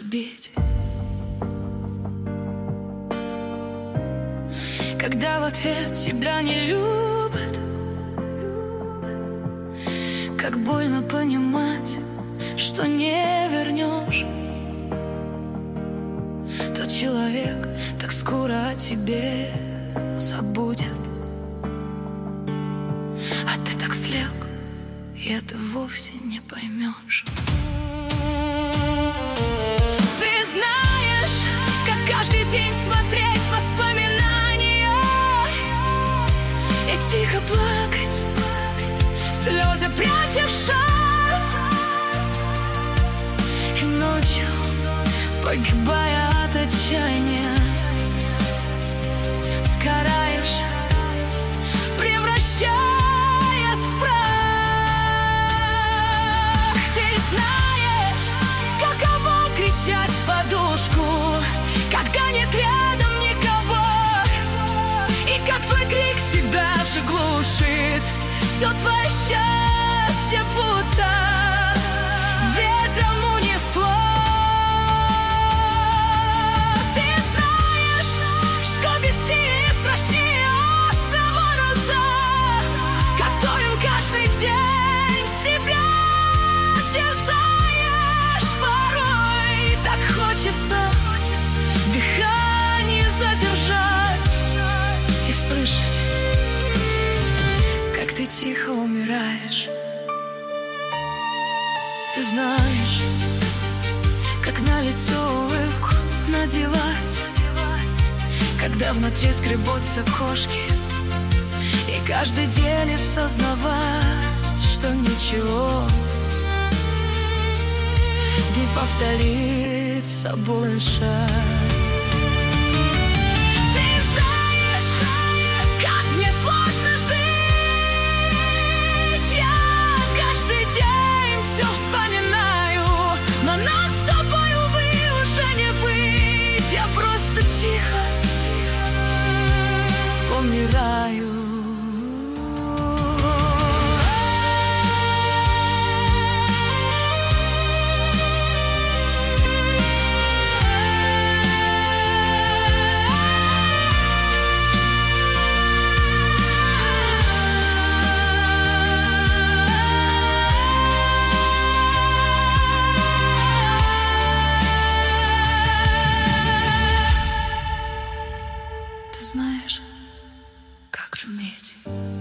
любить. Когда в ответ тебя не любят, как больно понимать, что не вернешь. Тот человек так скоро о тебе забудет, а ты так слег, и это вовсе не поймешь. Ты знаешь, как каждый день смотреть воспоминания и тихо плакать, слезы пряча в шарф, и ночью, погибая от отчаяния, сгораешь, превращаясь в прах. Ты знаешь, каково кричать в подушку, когда нет рядом никого, и как твой крик всегда же глушит все твое счастье, будто ветром унесло. Ты знаешь, что бессилие страшнее острого рубежа, которым каждый день себя терзаешь. Порой так хочется дыхание задержать и слышать, как ты тихо умираешь. Ты знаешь, как на лицо улыбку надевать, когда внутри скребутся кошки, и каждый день осознавать, что ничего не повторится больше. Тихо умираю. Ты знаешь, как любить.